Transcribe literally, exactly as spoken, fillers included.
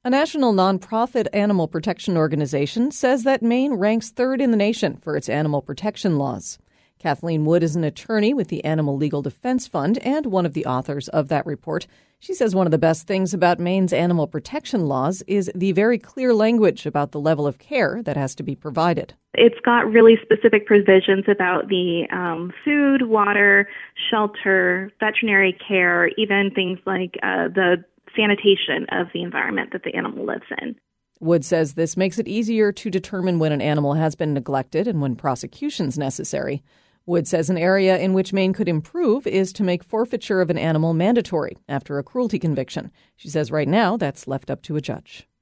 A national nonprofit animal protection organization says that Maine ranks third in the nation for its animal protection laws. Kathleen Wood is an attorney with the Animal Legal Defense Fund and one of the authors of that report. She says one of the best things about Maine's animal protection laws is the very clear language about the level of care that has to be provided. It's got really specific provisions about the um, food, water, shelter, veterinary care, even things like uh, the sanitation of the environment that the animal lives in. Wood says this makes it easier to determine when an animal has been neglected and when prosecution's necessary. Wood says an area in which Maine could improve is to make forfeiture of an animal mandatory after a cruelty conviction. She says right now that's left up to a judge.